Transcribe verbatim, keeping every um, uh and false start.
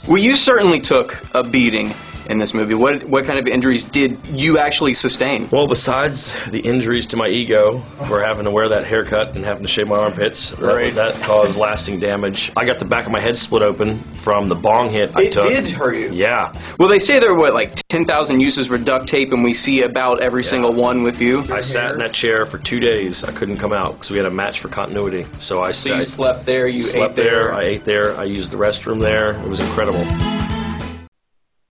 Well, you certainly took a beating in this movie. What what kind of injuries did you actually sustain? Well, besides the injuries to my ego for having to wear that haircut and having to shave my armpits, Right. that, that caused lasting damage. I got the back of my head split open from the bong hit I It took. did hurt you. Yeah. Well, they say there were, what, like ten thousand uses for duct tape, and we see about every single one with you. I sat in that chair for two days. I couldn't come out because we had a match for continuity. So I So you sat, slept there, you slept ate there. I ate there. I used the restroom there. It was incredible.